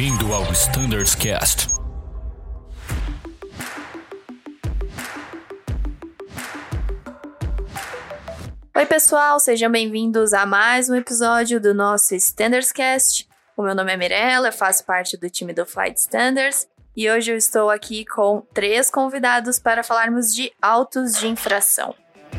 Bem-vindo ao Standards Cast. Oi pessoal, sejam bem-vindos a mais um episódio do nosso Standards Cast. O meu nome é Mirella, eu faço parte do time do Flight Standards e hoje eu estou aqui com 3 convidados para falarmos de autos de infração.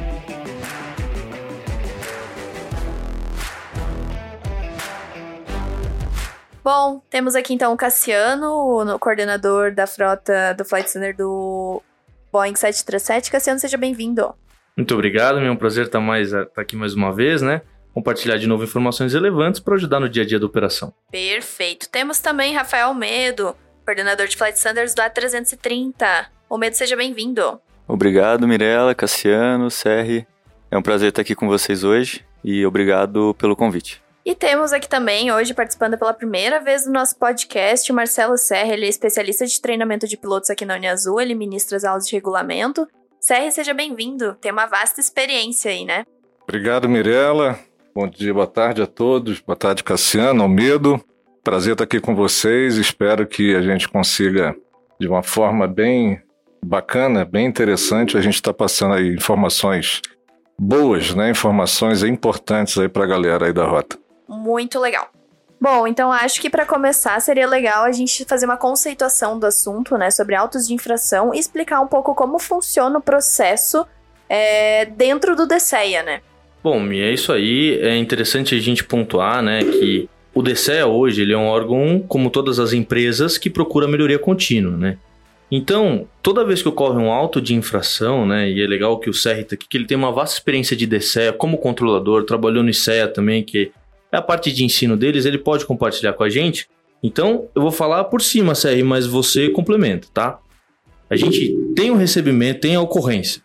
Bom, temos aqui então o Cassiano, o coordenador da frota do Flight Standard do Boeing 737. Cassiano, seja bem-vindo. Muito obrigado, é um prazer estar aqui mais uma vez, né? Compartilhar de novo informações relevantes para ajudar no dia a dia da operação. Perfeito. Temos também Rafael Medo, coordenador de Flight Standards do A330. O Medo, seja bem-vindo. Obrigado, Mirella, Cassiano, Serri. É um prazer estar aqui com vocês hoje e obrigado pelo convite. E temos aqui também, hoje, participando pela primeira vez do nosso podcast, o Marcelo Serri. Ele é especialista de treinamento de pilotos aqui na Uniazul, ele ministra as aulas de regulamento. Serri, seja bem-vindo. Tem uma vasta experiência aí, né? Obrigado, Mirella. Bom dia, boa tarde a todos. Boa tarde, Cassiano, Almedo. Prazer estar aqui com vocês. Espero que a gente consiga, de uma forma bem bacana, bem interessante, a gente está passando aí informações boas, né? Informações importantes aí para a galera aí da rota. Muito legal. Bom, então acho que para começar seria legal a gente fazer uma conceituação do assunto, né, sobre autos de infração e explicar um pouco como funciona o processo dentro do DCEA, né? Bom, é isso aí. É interessante a gente pontuar, né, que o DCEA hoje ele é um órgão, como todas as empresas, que procura melhoria contínua, né? Então, toda vez que ocorre um auto de infração, né, e é legal que o Serri está aqui, que ele tem uma vasta experiência de DCEA como controlador, trabalhou no ICEA também, que a parte de ensino deles, ele pode compartilhar com a gente. Então, eu vou falar por cima, Serri, mas você complementa, tá? A gente tem o recebimento, tem a ocorrência.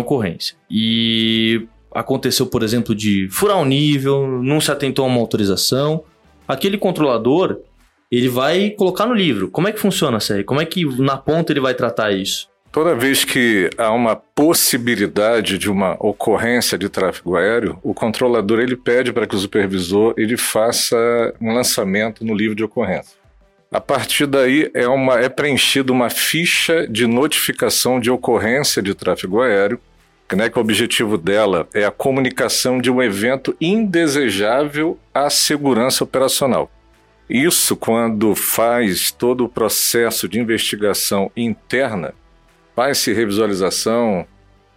E aconteceu, por exemplo, de furar um nível, não se atentou a uma autorização. Aquele controlador, ele vai colocar no livro. Como é que funciona, Serri? Como é que na ponta ele vai tratar isso? Toda vez que há uma possibilidade de uma ocorrência de tráfego aéreo, o controlador ele pede para que o supervisor ele faça um lançamento no livro de ocorrência. A partir daí é preenchida uma ficha de notificação de ocorrência de tráfego aéreo, né, que o objetivo dela é a comunicação de um evento indesejável à segurança operacional. Isso quando faz todo o processo de investigação interna, faz-se revisualização,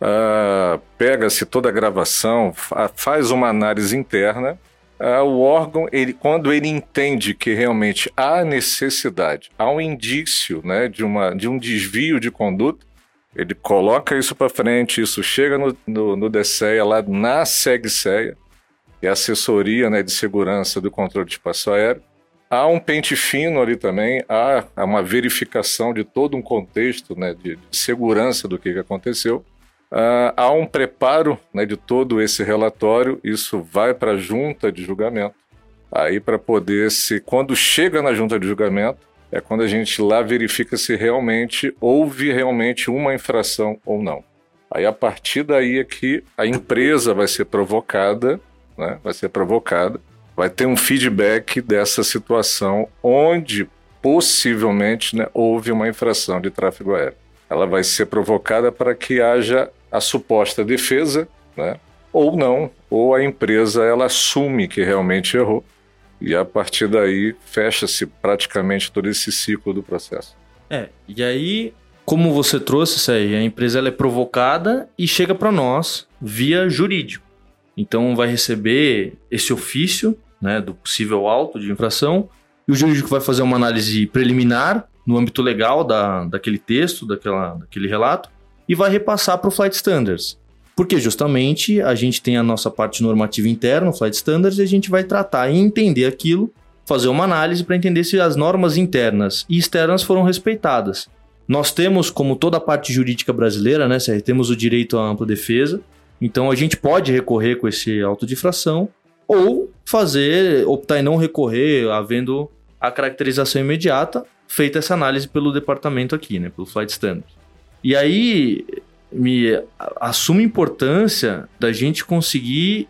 pega-se toda a gravação, faz uma análise interna. O órgão, quando ele entende que realmente há necessidade, há um indício, né, de um desvio de conduta, ele coloca isso para frente, isso chega no DCEA, lá na SEGCEA, que é a assessoria, né, de segurança do controle de espaço aéreo. Há um pente fino ali também, há uma verificação de todo um contexto, né, de segurança do que aconteceu. Há um preparo, né, de todo esse relatório, isso vai para a junta de julgamento. Aí para poder quando chega na junta de julgamento, é quando a gente lá verifica se realmente houve uma infração ou não. Aí a partir daí é que a empresa vai ser provocada, né, vai ter um feedback dessa situação onde possivelmente, né, houve uma infração de tráfego aéreo. Ela vai ser provocada para que haja a suposta defesa, né, ou não, ou a empresa ela assume que realmente errou e a partir daí fecha-se praticamente todo esse ciclo do processo. E aí, como você trouxe, Serri, a empresa ela é provocada e chega para nós via jurídico. Então vai receber esse ofício, né, do possível auto de infração, e o jurídico vai fazer uma análise preliminar no âmbito legal daquele texto, daquele relato, e vai repassar para o Flight Standards. Porque justamente a gente tem a nossa parte normativa interna, o Flight Standards, e a gente vai tratar e entender aquilo, fazer uma análise para entender se as normas internas e externas foram respeitadas. Nós temos, como toda a parte jurídica brasileira, né, temos o direito à ampla defesa, então a gente pode recorrer com esse auto de infração, ou optar em não recorrer, havendo a caracterização imediata, feita essa análise pelo departamento aqui, né, pelo Flight Standards. E aí assume a importância da gente conseguir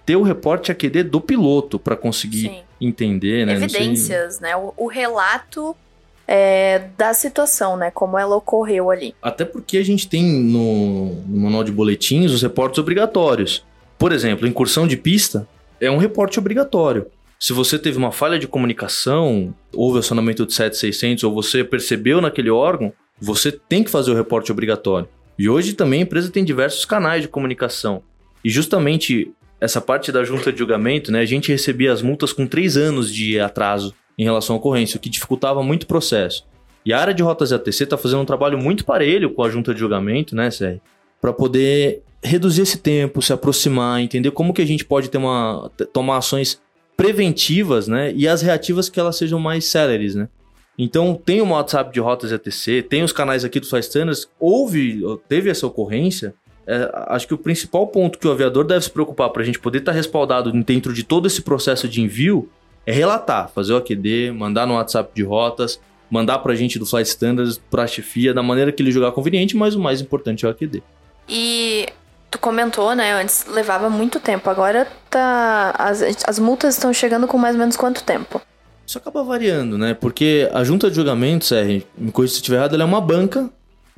ter o reporte AQD do piloto para conseguir entender, né? Evidências, né? O relato da situação, né? Como ela ocorreu ali. Até porque a gente tem no manual de boletins os reportes obrigatórios. Por exemplo, incursão de pista é um reporte obrigatório. Se você teve uma falha de comunicação, houve acionamento de 7600 ou você percebeu naquele órgão, você tem que fazer o reporte obrigatório. E hoje também a empresa tem diversos canais de comunicação. E justamente essa parte da junta de julgamento, né, a gente recebia as multas com 3 anos de atraso em relação à ocorrência, o que dificultava muito o processo. E a área de rotas e ATC está fazendo um trabalho muito parelho com a junta de julgamento, né, Sérgio? Para poder reduzir esse tempo, se aproximar, entender como que a gente pode tomar ações preventivas, né, e as reativas que elas sejam mais céleres, né? Então, tem o WhatsApp de rotas e ATC, tem os canais aqui do Flight Standards, teve essa ocorrência. Acho que o principal ponto que o aviador deve se preocupar para a gente poder estar respaldado dentro de todo esse processo de envio é relatar, fazer o AQD, mandar no WhatsApp de rotas, mandar para a gente do Flight Standards, para a chefia, da maneira que ele julgar conveniente, mas o mais importante é o AQD. E tu comentou, né, antes levava muito tempo, agora as multas estão chegando com mais ou menos quanto tempo? Isso acaba variando, né, porque a junta de julgamento, Sérgio, me corrija se estiver errado, ela é uma banca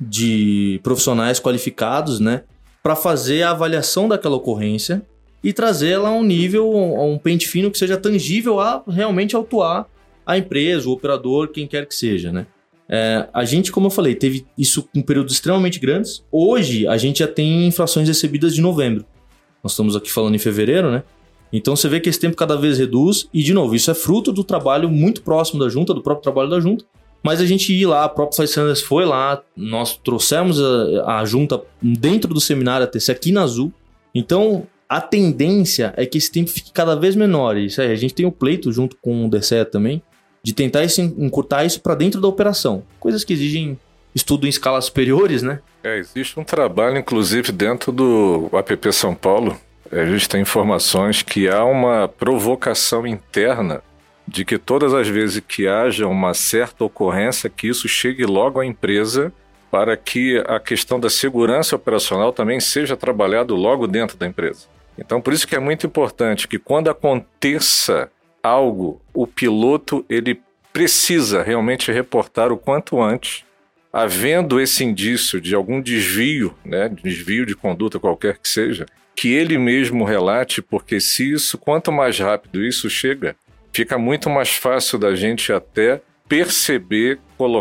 de profissionais qualificados, né, para fazer a avaliação daquela ocorrência e trazer ela a um nível, a um pente fino que seja tangível a realmente autuar a empresa, o operador, quem quer que seja, né. A gente, como eu falei, teve isso em períodos extremamente grandes. Hoje, a gente já tem infrações recebidas de novembro. Nós estamos aqui falando em fevereiro, né? Então, você vê que esse tempo cada vez reduz. E, de novo, isso é fruto do trabalho muito próximo da junta, do próprio trabalho da junta. Mas a gente ia lá, a própria Flight Standards foi lá, nós trouxemos a junta dentro do seminário ATC aqui na Azul. Então, a tendência é que esse tempo fique cada vez menor. Isso aí, a gente tem o pleito junto com o DCE também, de tentar encurtar isso para dentro da operação. Coisas que exigem estudo em escalas superiores, né? Existe um trabalho, inclusive, dentro do APP São Paulo. A gente tem informações que há uma provocação interna de que todas as vezes que haja uma certa ocorrência, que isso chegue logo à empresa para que a questão da segurança operacional também seja trabalhado logo dentro da empresa. Então, por isso que é muito importante que quando aconteça algo, o piloto ele precisa realmente reportar o quanto antes, havendo esse indício de algum desvio, né, desvio de conduta qualquer que seja, que ele mesmo relate, porque se isso, quanto mais rápido isso chega, fica muito mais fácil da gente até perceber,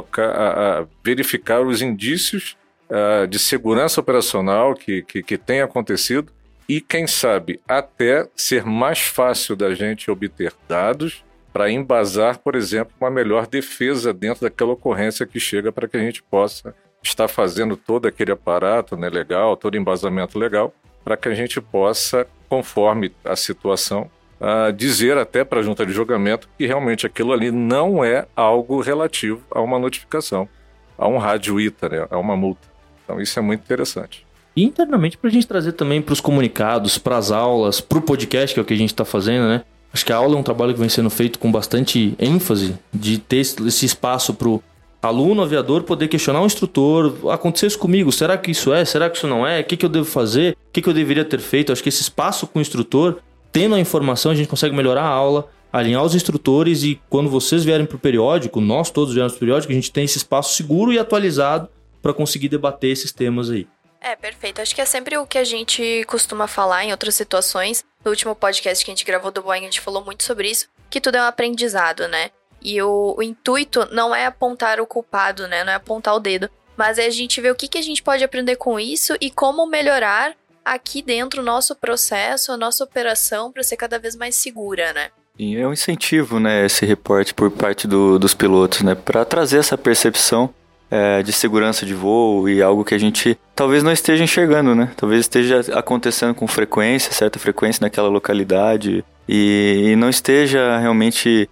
verificar os indícios de segurança operacional que tem acontecido e, quem sabe, até ser mais fácil da gente obter dados para embasar, por exemplo, uma melhor defesa dentro daquela ocorrência que chega para que a gente possa estar fazendo todo aquele aparato, né, legal, todo embasamento legal, para que a gente possa, conforme a situação, dizer até para a junta de julgamento que realmente aquilo ali não é algo relativo a uma notificação, a um rádio ITA, né, a uma multa. Então isso é muito interessante. E internamente para a gente trazer também para os comunicados, para as aulas, para o podcast, que é o que a gente está fazendo, né? Acho que a aula é um trabalho que vem sendo feito com bastante ênfase de ter esse espaço para o aluno, aviador, poder questionar o instrutor. Aconteceu isso comigo, será que isso é? Será que isso não é? O que eu devo fazer? O que eu deveria ter feito? Acho que esse espaço com o instrutor, tendo a informação, a gente consegue melhorar a aula, alinhar os instrutores e quando vocês vierem para o periódico, nós todos viermos para o periódico, a gente tem esse espaço seguro e atualizado para conseguir debater esses temas aí. Perfeito. Acho que é sempre o que a gente costuma falar em outras situações. No último podcast que a gente gravou do Boeing, a gente falou muito sobre isso, que tudo é um aprendizado, né? E o intuito não é apontar o culpado, né? Não é apontar o dedo, mas é a gente ver o que a gente pode aprender com isso e como melhorar aqui dentro o nosso processo, a nossa operação para ser cada vez mais segura, né? E é um incentivo, né, esse reporte por parte dos pilotos, né, para trazer essa percepção de segurança de voo e algo que a gente talvez não esteja enxergando, né? Talvez esteja acontecendo com certa frequência naquela localidade e não esteja realmente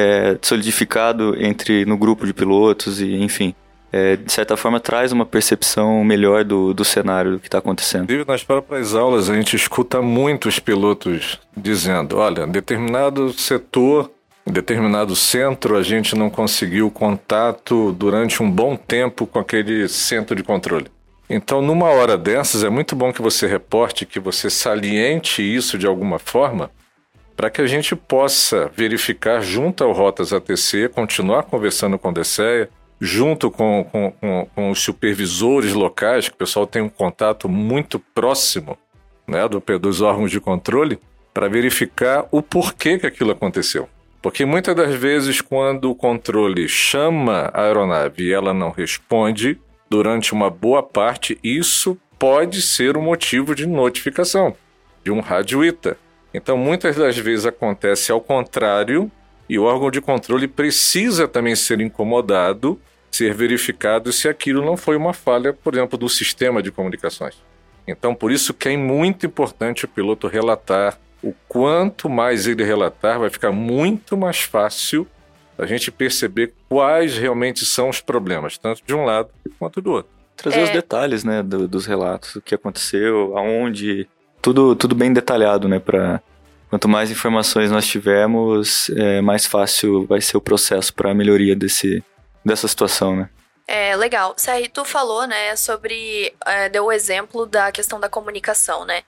solidificado no grupo de pilotos e, enfim, de certa forma traz uma percepção melhor do cenário do que está acontecendo. Nas próprias aulas a gente escuta muitos pilotos dizendo, olha, em determinado setor, em determinado centro, a gente não conseguiu contato durante um bom tempo com aquele centro de controle. Então, numa hora dessas, é muito bom que você reporte, que você saliente isso de alguma forma, para que a gente possa verificar junto ao Rotas ATC, continuar conversando com o DSEA, junto com os supervisores locais, que o pessoal tem um contato muito próximo, né, dos órgãos de controle, para verificar o porquê que aquilo aconteceu. Porque muitas das vezes, quando o controle chama a aeronave e ela não responde, durante uma boa parte, isso pode ser um motivo de notificação, de um rádio ITA. Então, muitas das vezes acontece ao contrário, e o órgão de controle precisa também ser incomodado, ser verificado se aquilo não foi uma falha, por exemplo, do sistema de comunicações. Então, por isso que é muito importante o piloto relatar. O quanto mais ele relatar, vai ficar muito mais fácil a gente perceber quais realmente são os problemas, tanto de um lado quanto do outro. Trazer os detalhes, né, dos relatos, o que aconteceu, aonde, tudo bem detalhado, né, quanto mais informações nós tivermos, mais fácil vai ser o processo para a melhoria dessa situação, né. Legal. Serri, tu falou, né, deu o exemplo da questão da comunicação, né,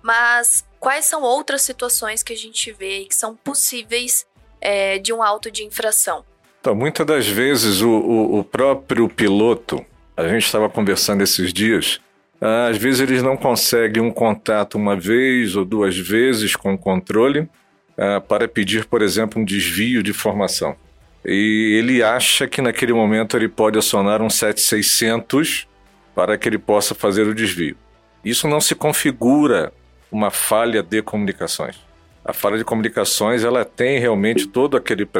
mas quais são outras situações que a gente vê que são possíveis de um auto de infração? Então, muitas das vezes o próprio piloto, a gente estava conversando esses dias, às vezes eles não conseguem um contato uma vez ou duas vezes com o controle para pedir, por exemplo, um desvio de formação. E ele acha que naquele momento ele pode acionar um 7600 para que ele possa fazer o desvio. Isso não se configura uma falha de comunicações. A falha de comunicações, ela tem realmente todo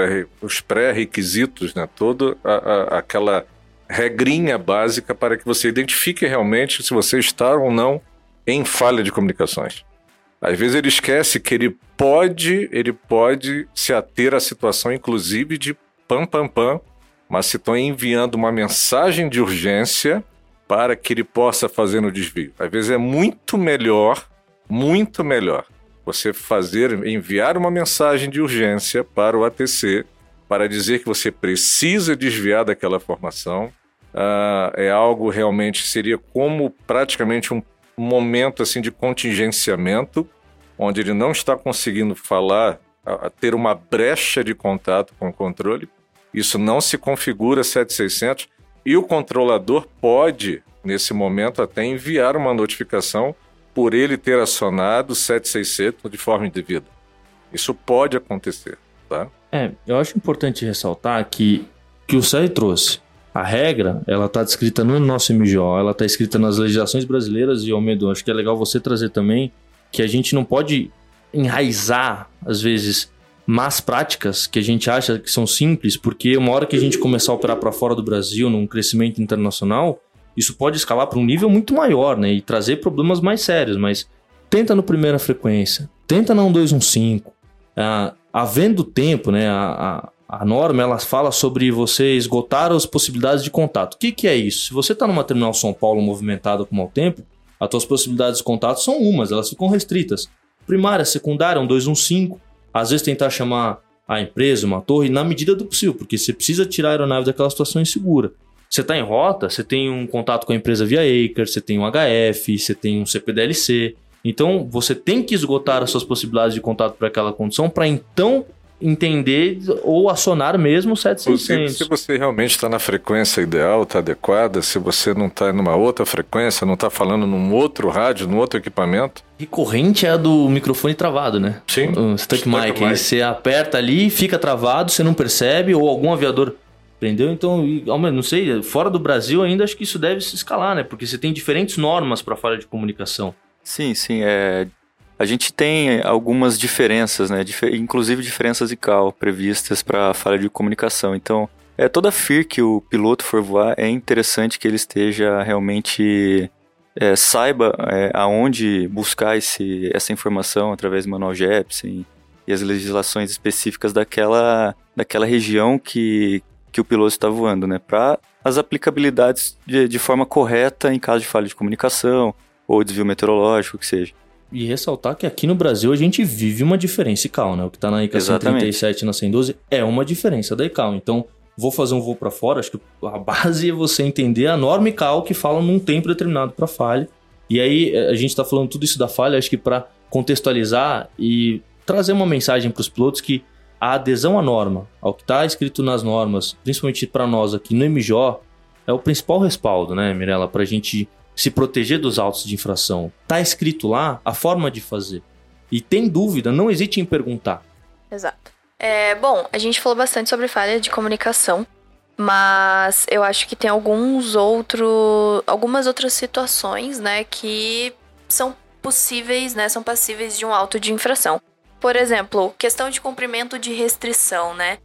os pré-requisitos, né? Toda aquela regrinha básica para que você identifique realmente se você está ou não em falha de comunicações. Às vezes ele esquece que ele pode se ater à situação, inclusive, de mas se estão enviando uma mensagem de urgência para que ele possa fazer no desvio. Às vezes é muito melhor você enviar uma mensagem de urgência para o ATC para dizer que você precisa desviar daquela formação. É algo realmente, seria como praticamente um momento assim, de contingenciamento, onde ele não está conseguindo falar, ter uma brecha de contato com o controle. Isso não se configura 7600 e o controlador pode, nesse momento, até enviar uma notificação por ele ter acionado 7600 de forma indevida. Isso pode acontecer, tá? Eu acho importante ressaltar que o Serri trouxe. A regra, ela está descrita no nosso MGO, ela está escrita nas legislações brasileiras e, Almeida, acho que é legal você trazer também que a gente não pode enraizar, às vezes, más práticas que a gente acha que são simples, porque uma hora que a gente começar a operar para fora do Brasil, num crescimento internacional, isso pode escalar para um nível muito maior, né? E trazer problemas mais sérios, mas tenta no primeira frequência, tenta na 1215. Havendo tempo, né? A norma, ela fala sobre você esgotar as possibilidades de contato. O que é isso? Se você está numa terminal São Paulo movimentada com mau tempo, as suas possibilidades de contato são elas ficam restritas. Primária, secundária, 1215. Às vezes tentar chamar a empresa, uma torre, na medida do possível, porque você precisa tirar a aeronave daquela situação insegura. Você está em rota, você tem um contato com a empresa via ACAR, você tem um HF, você tem um CPDLC. Então, você tem que esgotar as suas possibilidades de contato para aquela condição para então entender ou acionar mesmo o 7600. Se você realmente está na frequência ideal, está adequada, se você não está numa outra frequência, não está falando num outro rádio, num outro equipamento. Recorrente é a do microfone travado, né? Sim. O stuck mic. Aí você aperta ali, fica travado, você não percebe, ou algum aviador prendeu. Então, não sei, fora do Brasil ainda acho que isso deve se escalar, né? Porque você tem diferentes normas para falha de comunicação. Sim. A gente tem algumas diferenças, né? Inclusive diferenças ICAO previstas para falha de comunicação. Então, toda FIR que o piloto for voar, é interessante que ele esteja realmente saiba aonde buscar essa informação através do manual Jepsen e as legislações específicas daquela região que o piloto está voando, né? Para as aplicabilidades de forma correta em caso de falha de comunicação ou desvio meteorológico, o que seja. E ressaltar que aqui no Brasil a gente vive uma diferença ICAO, né? O que está na ICA 137 e na 112 é uma diferença da ICAO. Então, vou fazer um voo para fora, acho que a base é você entender a norma ICAO que fala num tempo determinado para falha. E aí a gente está falando tudo isso da falha, acho que para contextualizar e trazer uma mensagem para os pilotos que a adesão à norma, ao que está escrito nas normas, principalmente para nós aqui no MJO, é o principal respaldo, né, Mirella, para a gente se proteger dos autos de infração. Está escrito lá a forma de fazer. E tem dúvida, não hesite em perguntar. Exato. Bom, a gente falou bastante sobre falha de comunicação, mas eu acho que tem algumas outras situações, né, que são possíveis, né, são passíveis de um auto de infração. Por exemplo, questão de cumprimento de restrição, né?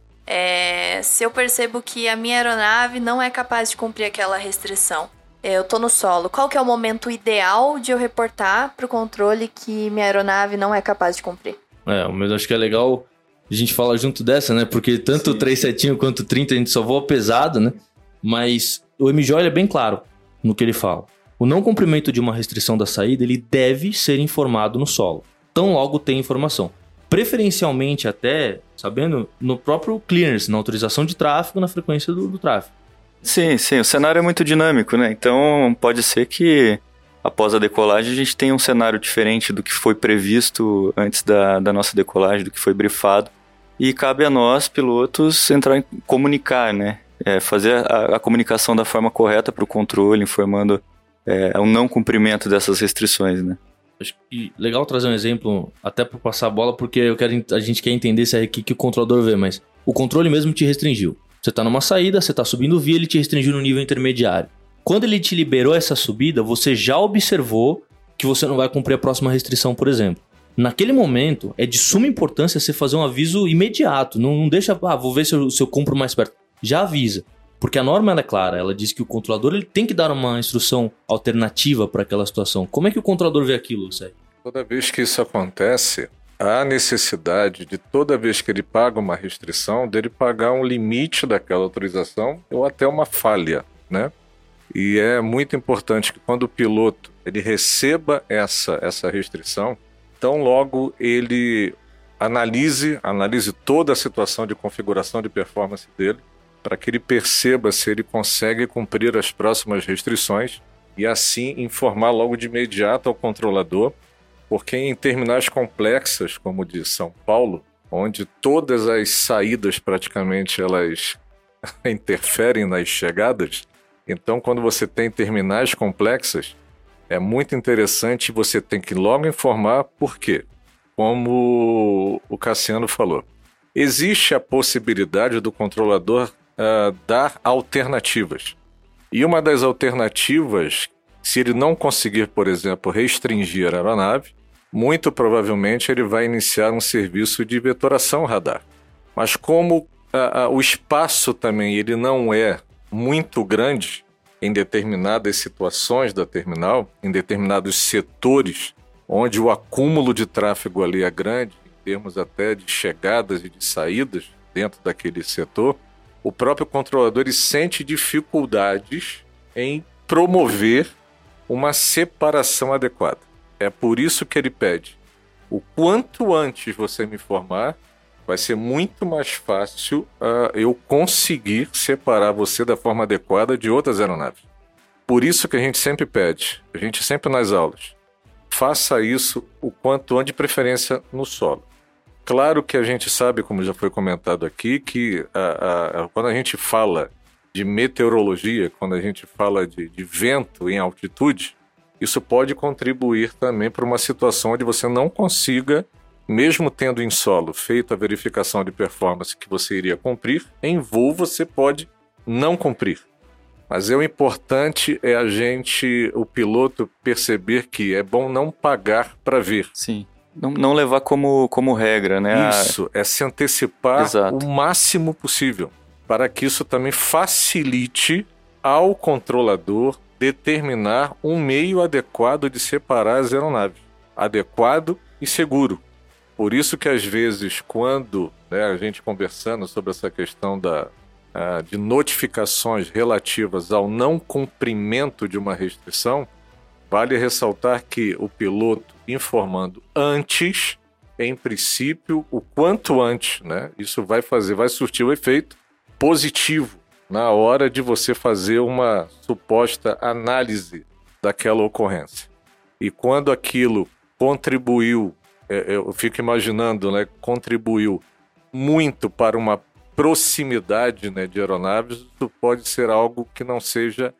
Se eu percebo que a minha aeronave não é capaz de cumprir aquela restrição, eu tô no solo, qual que é o momento ideal de eu reportar pro controle que minha aeronave não é capaz de cumprir? Mas acho que é legal a gente falar junto dessa, né? Porque tanto o 37 quanto o 30 a gente só voa pesado, né? Mas o MJO ele é bem claro no que ele fala. O não cumprimento de uma restrição da saída, ele deve ser informado no solo. Tão logo tem informação. Preferencialmente até, sabendo, no próprio clearance, na autorização de tráfego, na frequência do tráfego. Sim, o cenário é muito dinâmico, né? Então pode ser que após a decolagem a gente tenha um cenário diferente do que foi previsto antes da nossa decolagem, do que foi briefado. E cabe a nós, pilotos, comunicar, né? Fazer a comunicação da forma correta para o controle, informando o não cumprimento dessas restrições, né? Acho que legal trazer um exemplo, até para passar a bola, porque a gente quer entender se é aqui que o controlador vê, mas o controle mesmo te restringiu. Você está numa saída, você está subindo via, ele te restringiu no nível intermediário. Quando ele te liberou essa subida, você já observou que você não vai cumprir a próxima restrição, por exemplo. Naquele momento, é de suma importância você fazer um aviso imediato. Não deixa, vou ver se eu cumpro mais perto. Já avisa. Porque a norma ela é clara, ela diz que o controlador ele tem que dar uma instrução alternativa para aquela situação. Como é que o controlador vê aquilo, Sérgio? Toda vez que isso acontece, há necessidade de toda vez que ele paga uma restrição, dele pagar um limite daquela autorização ou até uma falha, né? E é muito importante que quando o piloto ele receba essa restrição, então logo ele analise toda a situação de configuração de performance dele, para que ele perceba se ele consegue cumprir as próximas restrições e assim informar logo de imediato ao controlador, porque em terminais complexas, como o de São Paulo, onde todas as saídas praticamente elas interferem nas chegadas, então quando você tem terminais complexas, é muito interessante, você tem que logo informar por quê. Como o Cassiano falou, existe a possibilidade do controlador dar alternativas. E uma das alternativas, se ele não conseguir, por exemplo, restringir a aeronave, muito provavelmente ele vai iniciar um serviço de vetoração radar. Mas como o espaço também ele não é muito grande em determinadas situações da terminal, em determinados setores, onde o acúmulo de tráfego ali é grande, em termos até de chegadas e de saídas dentro daquele setor, o próprio controlador ele sente dificuldades em promover uma separação adequada. É por isso que ele pede, o quanto antes você me informar, vai ser muito mais fácil eu conseguir separar você da forma adequada de outras aeronaves. Por isso que a gente sempre pede, a gente sempre nas aulas, faça isso o quanto antes, de preferência no solo. Claro que a gente sabe, como já foi comentado aqui, que quando a gente fala de meteorologia, quando a gente fala de vento em altitude, isso pode contribuir também para uma situação onde você não consiga, mesmo tendo em solo feito a verificação de performance que você iria cumprir, em voo você pode não cumprir. Mas o importante é o piloto perceber que é bom não pagar para ver. Sim. Não levar como regra, né? Isso, é se antecipar o máximo possível, para que isso também facilite ao controlador determinar um meio adequado de separar as aeronaves. Adequado e seguro. Por isso que às vezes, quando a gente conversando sobre essa questão de notificações relativas ao não cumprimento de uma restrição, vale ressaltar que o piloto informando antes, em princípio, o quanto antes, né? Isso vai surtir o efeito positivo na hora de você fazer uma suposta análise daquela ocorrência. E quando aquilo contribuiu, eu fico imaginando, né, contribuiu muito para uma proximidade, né, de aeronaves, isso pode ser algo que não seja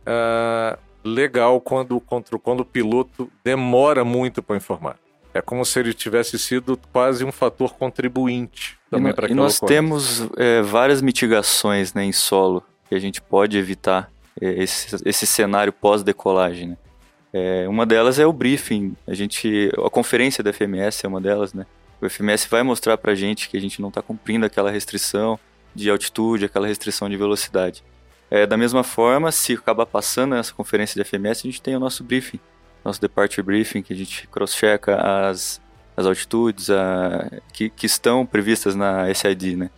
legal quando o piloto demora muito para informar. É como se ele tivesse sido quase um fator contribuinte também para aquela ocorrência. E nós temos várias mitigações, né, em solo que a gente pode evitar esse cenário pós-decolagem, né? Uma delas é o briefing. A conferência da FMS é uma delas, né? O FMS vai mostrar pra gente que a gente não está cumprindo aquela restrição de altitude, aquela restrição de velocidade. Da mesma forma, se acabar passando essa conferência de FMS, a gente tem o nosso briefing, nosso departure briefing, que a gente cross-checa as altitudes que estão previstas na SID, né?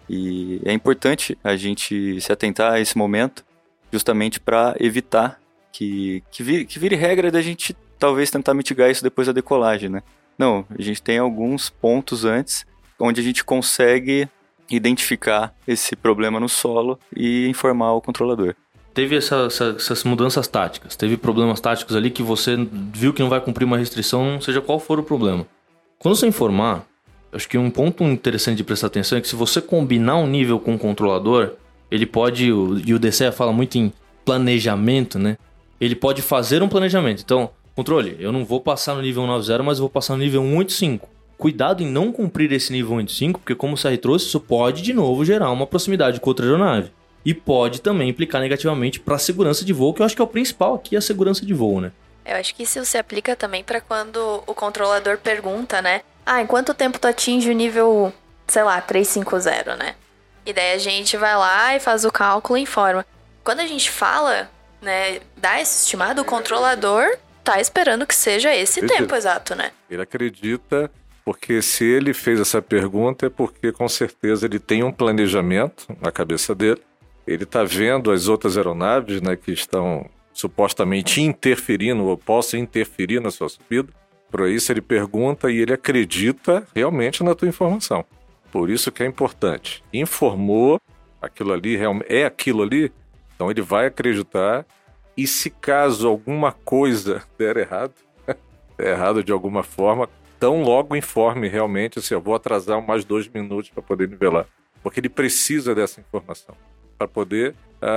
E é importante a gente se atentar a esse momento, justamente para evitar que vire regra da gente talvez tentar mitigar isso depois da decolagem, né? Não, a gente tem alguns pontos antes onde a gente consegue identificar esse problema no solo e informar o controlador. Teve essas mudanças táticas, teve problemas táticos ali que você viu que não vai cumprir uma restrição, seja qual for o problema. Quando você informar, acho que um ponto interessante de prestar atenção é que se você combinar um nível com o controlador, ele pode, e o DCE fala muito em planejamento, né? Ele pode fazer um planejamento. Então, controle, eu não vou passar no nível 190, mas eu vou passar no nível 185. Cuidado em não cumprir esse nível 185, porque como o CR trouxe, isso pode de novo gerar uma proximidade com outra aeronave. E pode também implicar negativamente para a segurança de voo, que eu acho que é o principal aqui, a segurança de voo, né? Eu acho que isso se aplica também para quando o controlador pergunta, né? Em quanto tempo tu atinge o nível, sei lá, 350, né? E daí a gente vai lá e faz o cálculo e informa. Quando a gente fala, né, dá esse estimado, o controlador tá esperando que seja esse tempo exato, né? Ele acredita, porque se ele fez essa pergunta é porque com certeza ele tem um planejamento na cabeça dele. Ele está vendo as outras aeronaves, né, que estão supostamente interferindo ou possam interferir na sua subida. Por isso ele pergunta e ele acredita realmente na tua informação. Por isso que é importante. Informou, aquilo ali é aquilo ali, então ele vai acreditar. E se caso alguma coisa der errado de alguma forma, tão logo informe realmente, assim, eu vou atrasar mais 2 minutos para poder nivelar. Porque ele precisa dessa informação para poder,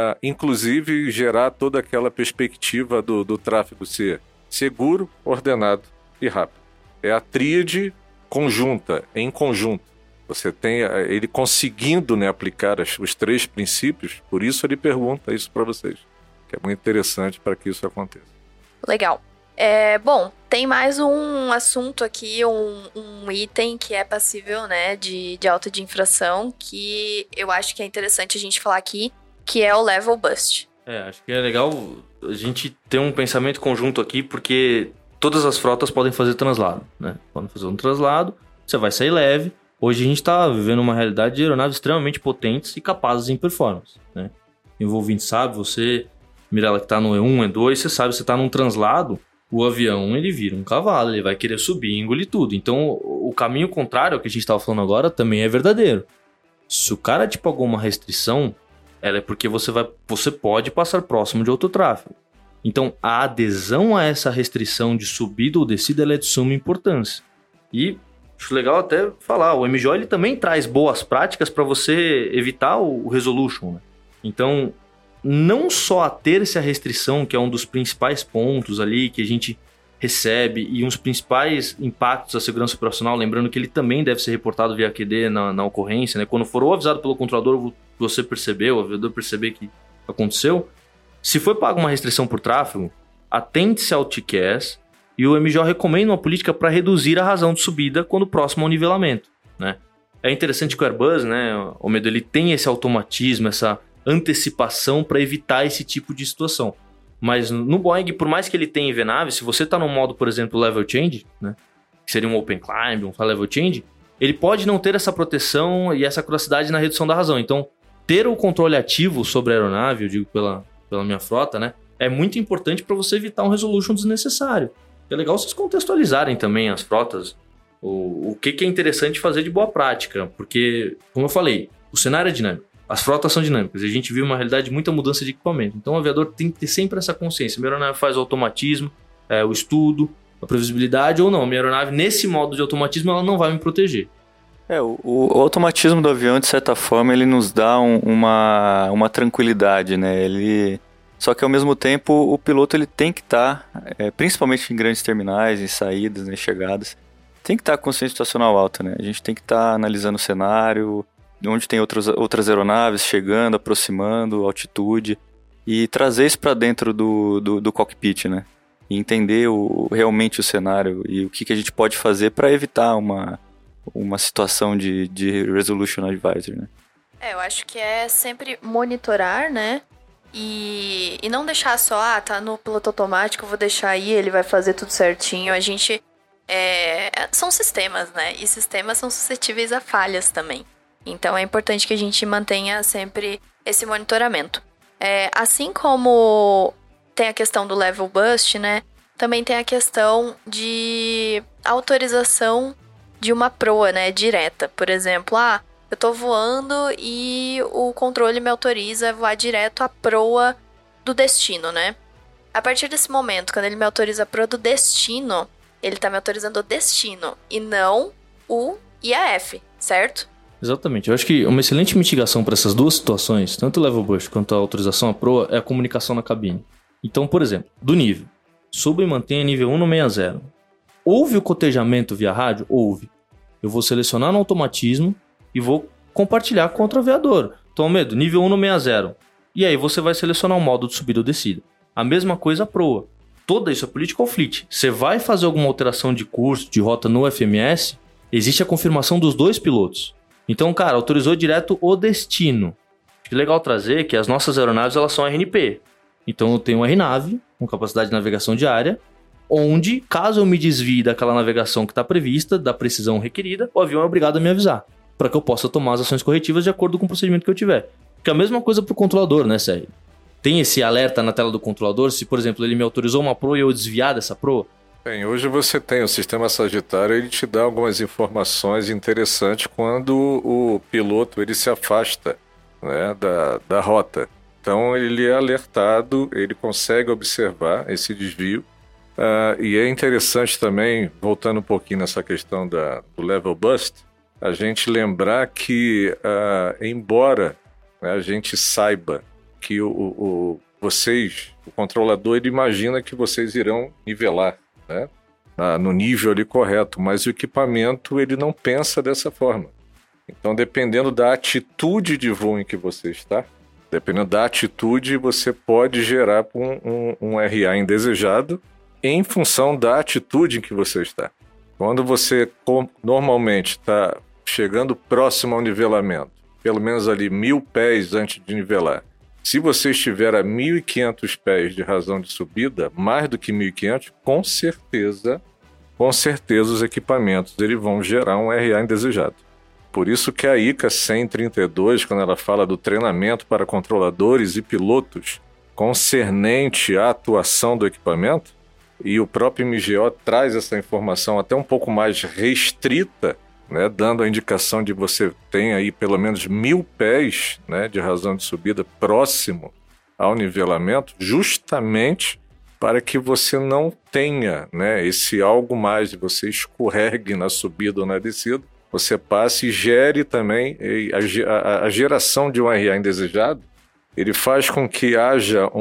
inclusive, gerar toda aquela perspectiva do tráfego ser seguro, ordenado e rápido. É a tríade conjunta, em conjunto. Você tem ele conseguindo, né, aplicar os 3 princípios, por isso ele pergunta isso para vocês, que é muito interessante para que isso aconteça. Legal. Bom, tem mais um assunto aqui, um item que é passível, né, de auto de infração, que eu acho que é interessante a gente falar aqui, que é o level bust. Acho que é legal a gente ter um pensamento conjunto aqui, porque todas as frotas podem fazer translado, né? Podem fazer um translado, você vai sair leve. Hoje a gente está vivendo uma realidade de aeronaves extremamente potentes e capazes em performance, né? O ouvinte sabe, você, Mirella, que está no E1, E2, você sabe, você está num translado, o avião, ele vira um cavalo, ele vai querer subir e engolir tudo. Então, o caminho contrário ao que a gente estava falando agora também é verdadeiro. Se o cara te pagou uma restrição, ela é porque você pode passar próximo de outro tráfego. Então, a adesão a essa restrição de subida ou descida, ela é de suma importância. E acho legal até falar, o MJO ele também traz boas práticas para você evitar o resolution, né? Então, não só a ter-se a restrição, que é um dos principais pontos ali que a gente recebe e um dos principais impactos da segurança operacional, lembrando que ele também deve ser reportado via QD na ocorrência, né? Quando for ou avisado pelo controlador, você percebeu, o aviador perceber que aconteceu. Se foi paga uma restrição por tráfego, atente-se ao TCAS e o MJO recomenda uma política para reduzir a razão de subida quando próximo ao nivelamento, né? É interessante que o Airbus, né, o Medo, ele tem esse automatismo, essa antecipação para evitar esse tipo de situação. Mas no Boeing, por mais que ele tenha VNAV, se você está no modo, por exemplo, level change, né, que seria um open climb, um level change, ele pode não ter essa proteção e essa curiosidade na redução da razão. Então, ter o controle ativo sobre a aeronave, eu digo pela minha frota, né, é muito importante para você evitar um resolution desnecessário. É legal vocês contextualizarem também as frotas, o que é interessante fazer de boa prática, porque, como eu falei, o cenário é dinâmico. as frotas são dinâmicas. A gente vive uma realidade de muita mudança de equipamento. Então o aviador tem que ter sempre essa consciência. Minha aeronave faz o automatismo, o estudo, a previsibilidade ou não. Minha aeronave, nesse modo de automatismo, ela não vai me proteger. O automatismo do avião, de certa forma, ele nos dá uma tranquilidade, né? Só que, ao mesmo tempo, o piloto ele tem que estar, principalmente em grandes terminais, em saídas, em chegadas, tem que estar com consciência situacional alta, né? A gente tem que estar analisando o cenário, onde tem outras aeronaves chegando, aproximando, altitude, e trazer isso para dentro do cockpit, né? E entender realmente o cenário e o que a gente pode fazer para evitar uma situação de Resolution Advisory, né? Eu acho que é sempre monitorar, né? E não deixar só, tá no piloto automático, vou deixar aí, ele vai fazer tudo certinho. A gente... são sistemas, né? E sistemas são suscetíveis a falhas também. Então é importante que a gente mantenha sempre esse monitoramento. Assim como tem a questão do level bust, né? Também tem a questão de autorização de uma proa, né? Direta. Por exemplo, eu tô voando e o controle me autoriza a voar direto à proa do destino, né? A partir desse momento, quando ele me autoriza a proa do destino, ele tá me autorizando o destino e não o IAF, certo? Exatamente. Eu acho que uma excelente mitigação para essas duas situações, tanto o level bust quanto a autorização à proa, é a comunicação na cabine. Então, por exemplo, do nível. Suba e mantenha nível 1 no 60. Houve o cotejamento via rádio? Houve. Eu vou selecionar no automatismo e vou compartilhar com outro aviador. Então, medo, nível 1 no 60. E aí você vai selecionar o modo de subida ou descida. A mesma coisa a proa. Toda isso é political fleet. Você vai fazer alguma alteração de curso, de rota no FMS, existe a confirmação dos dois pilotos. Então, cara, autorizou direto o destino. Acho que legal trazer que as nossas aeronaves elas são RNP. Então eu tenho uma RNAV com capacidade de navegação diária, onde, caso eu me desvie daquela navegação que está prevista, da precisão requerida, o avião é obrigado a me avisar, para que eu possa tomar as ações corretivas de acordo com o procedimento que eu tiver. Que é a mesma coisa para o controlador, né, Sérgio? Tem esse alerta na tela do controlador, se, por exemplo, ele me autorizou uma proa e eu desviar dessa proa? Bem, hoje você tem o sistema Sagitário, ele te dá algumas informações interessantes quando o piloto ele se afasta, né, da rota. Então ele é alertado, ele consegue observar esse desvio. E é interessante também, voltando um pouquinho nessa questão do level bust, a gente lembrar que, embora, né, a gente saiba que o controlador, ele imagina que vocês irão nivelar, né, no nível ali correto, mas o equipamento ele não pensa dessa forma. Então, dependendo da atitude de voo em que você está, dependendo da atitude, você pode gerar um RA indesejado em função da atitude em que você está. Quando você normalmente está chegando próximo ao nivelamento, pelo menos ali 1.000 pés antes de nivelar, se você estiver a 1.500 pés de razão de subida, mais do que 1.500, com certeza os equipamentos eles vão gerar um RA indesejado. Por isso que a ICA 132, quando ela fala do treinamento para controladores e pilotos concernente à atuação do equipamento, e o próprio MGO traz essa informação até um pouco mais restrita, né, dando a indicação de você tem aí pelo menos 1.000 pés, né, de razão de subida próximo ao nivelamento, justamente para que você não tenha, né, esse algo mais, de você escorregue na subida ou na descida, você passe e gere também a geração de um RA indesejado. Ele faz com que haja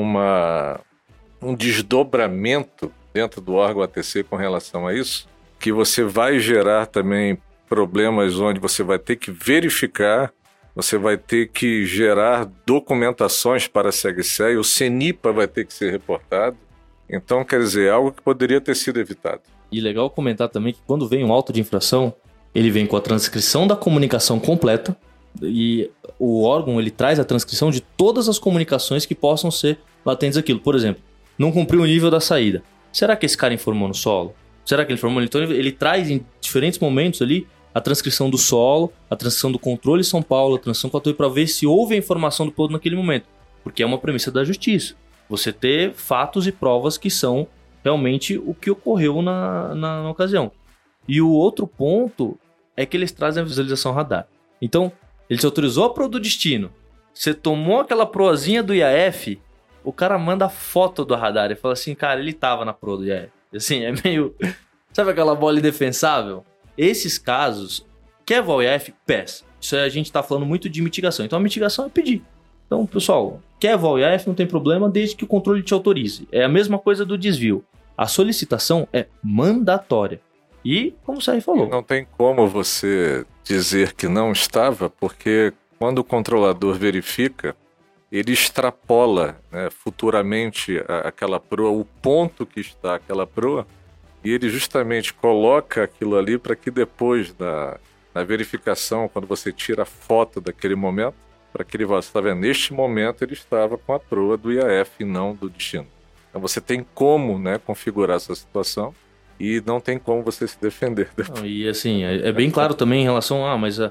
um desdobramento dentro do órgão ATC com relação a isso, que você vai gerar também problemas onde você vai ter que verificar, você vai ter que gerar documentações para a SEGSE, o CENIPA vai ter que ser reportado. Então, quer dizer, algo que poderia ter sido evitado. E legal comentar também que quando vem um auto de infração, ele vem com a transcrição da comunicação completa e o órgão ele traz a transcrição de todas as comunicações que possam ser latentes aquilo. Por exemplo, não cumpriu o nível da saída. Será que esse cara informou no solo? Será que ele informou? Então ele traz em diferentes momentos ali a transcrição do solo, a transcrição do controle São Paulo, a transcrição com a torre para ver se houve a informação do piloto naquele momento. Porque é uma premissa da justiça. Você ter fatos e provas que são realmente o que ocorreu na ocasião. E o outro ponto é que eles trazem a visualização radar. Então, ele se autorizou a proa do destino. Você tomou aquela proazinha do IAF, o cara manda foto do radar e fala assim, cara, ele tava na proa do IAF. Assim, é meio... Sabe aquela bola indefensável? Esses casos, quer voar o IAF? Peça. Isso a gente tá falando muito de mitigação. Então a mitigação é pedir. Então, pessoal, quer voar o IAF? Não tem problema, desde que o controle te autorize. É a mesma coisa do desvio. A solicitação é mandatória. E, como o Sérgio falou... Não tem como você dizer que não estava, porque quando o controlador verifica, ele extrapola, né, futuramente aquela proa, o ponto que está aquela proa, e ele justamente coloca aquilo ali para que depois, na verificação, quando você tira a foto daquele momento, para que ele vá, você está vendo, neste momento ele estava com a proa do IAF e não do destino. Então você tem como, né, configurar essa situação e não tem como você se defender. Não, e assim, é bem claro também em relação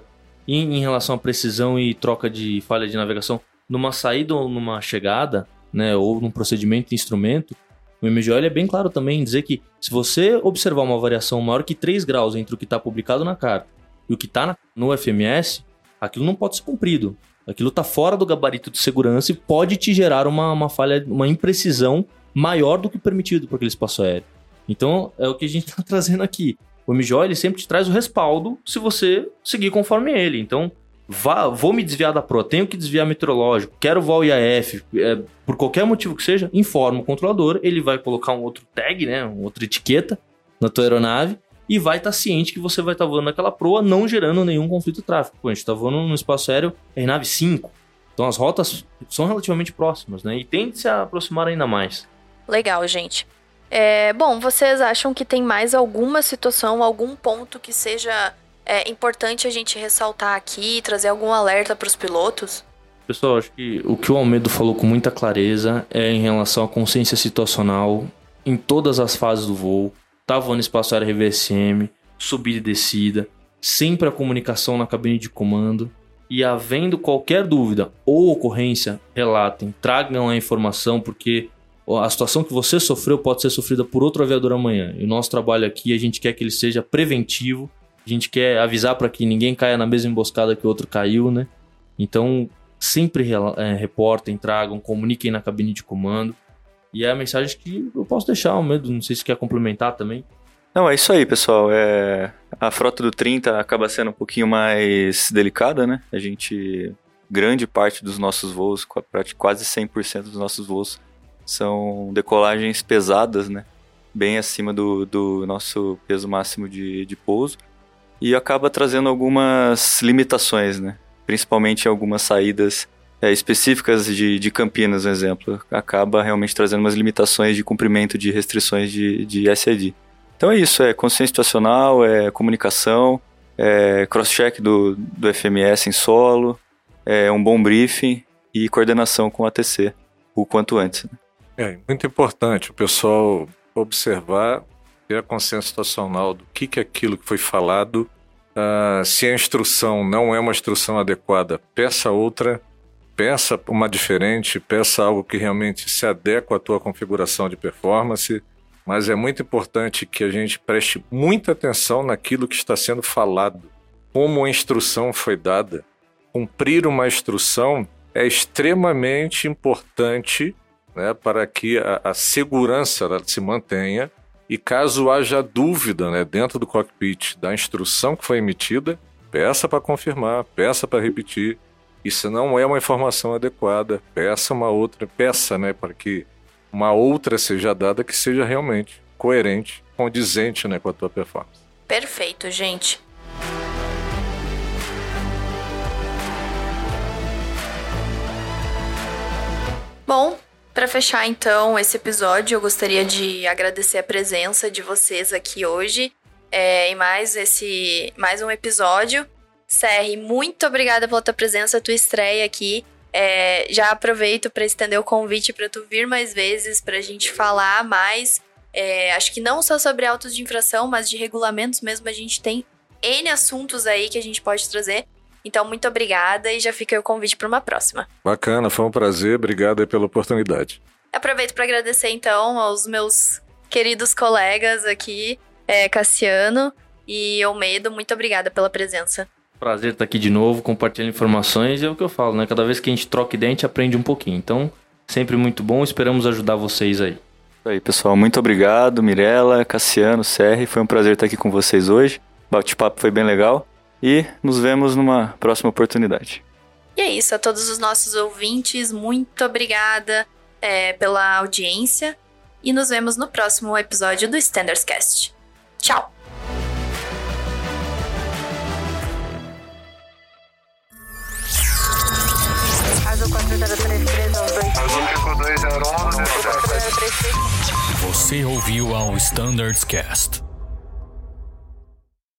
em relação à precisão e troca de falha de navegação, numa saída ou numa chegada, né, ou num procedimento de instrumento, o MGOL é bem claro também em dizer que se você observar uma variação maior que 3 graus entre o que está publicado na carta e o que está no FMS, aquilo não pode ser cumprido. Aquilo está fora do gabarito de segurança e pode te gerar uma falha, uma imprecisão maior do que permitido para aquele espaço aéreo. Então, é o que a gente está trazendo aqui. O MGO, ele sempre te traz o respaldo se você seguir conforme ele. Então, vou me desviar da proa, tenho que desviar meteorológico, quero voar o IAF, por qualquer motivo que seja, informa o controlador, ele vai colocar um outro tag, né, uma outra etiqueta na tua aeronave e vai estar ciente que você vai estar voando naquela proa, não gerando nenhum conflito de tráfego. Pô, a gente está voando no espaço aéreo RNAV 5, então as rotas são relativamente próximas, né, e tende a se aproximar ainda mais. Legal, gente. Bom, vocês acham que tem mais alguma situação, algum ponto que seja importante a gente ressaltar aqui, trazer algum alerta para os pilotos? Pessoal, acho que o que o Almedo falou com muita clareza é em relação à consciência situacional em todas as fases do voo. Tá voando espaço aéreo RVSM, subida e descida, sempre a comunicação na cabine de comando. E havendo qualquer dúvida ou ocorrência, relatem, tragam a informação, porque a situação que você sofreu pode ser sofrida por outro aviador amanhã. E o nosso trabalho aqui, a gente quer que ele seja preventivo, a gente quer avisar para que ninguém caia na mesma emboscada que o outro caiu, né? Então, sempre reportem, tragam, comuniquem na cabine de comando. E é a mensagem que eu posso deixar, Almedo, não sei se quer complementar também. Não, é isso aí, pessoal. A frota do 30 acaba sendo um pouquinho mais delicada, né? Grande parte dos nossos voos, quase 100% dos nossos voos, são decolagens pesadas, né? Bem acima do nosso peso máximo de pouso. E acaba trazendo algumas limitações, né? Principalmente em algumas saídas específicas de Campinas, um exemplo. Acaba realmente trazendo umas limitações de cumprimento de restrições de SAD. Então é isso, consciência situacional, comunicação, cross-check do FMS em solo, um bom briefing e coordenação com o ATC o quanto antes, né? Muito importante o pessoal observar, ter a consciência situacional do que é aquilo que foi falado. Se a instrução não é uma instrução adequada, peça outra, peça uma diferente, peça algo que realmente se adequa à tua configuração de performance. Mas é muito importante que a gente preste muita atenção naquilo que está sendo falado. Como a instrução foi dada. Cumprir uma instrução é extremamente importante, né, para que a segurança se mantenha. E caso haja dúvida, né, dentro do cockpit da instrução que foi emitida, peça para confirmar, peça para repetir. E se não é uma informação adequada, peça uma outra, né, para que uma outra seja dada que seja realmente coerente, condizente, né, com a tua performance. Perfeito, gente. Bom, para fechar então esse episódio, eu gostaria de agradecer a presença de vocês aqui hoje em mais um episódio. Serri, muito obrigada pela tua presença, tua estreia aqui. Já aproveito para estender o convite para tu vir mais vezes, para a gente falar mais. Acho que não só sobre autos de infração, mas de regulamentos mesmo. A gente tem N assuntos aí que a gente pode trazer. Então, muito obrigada e já fica aí o convite para uma próxima. Bacana, foi um prazer. Obrigado aí pela oportunidade. Aproveito para agradecer, então, aos meus queridos colegas aqui, Cassiano e Almedo. Muito obrigada pela presença. Prazer estar aqui de novo, compartilhando informações. E é o que eu falo, né? Cada vez que a gente troca ideia, a gente aprende um pouquinho. Então, sempre muito bom. Esperamos ajudar vocês aí. Isso aí, pessoal. Muito obrigado, Mirella, Cassiano, Serri. Foi um prazer estar aqui com vocês hoje. O bate-papo foi bem legal. E nos vemos numa próxima oportunidade. E é isso, a todos os nossos ouvintes, muito obrigada pela audiência. E nos vemos no próximo episódio do Standards Cast. Tchau! Azul 403312. Azul 5201. Você ouviu ao Standards Cast.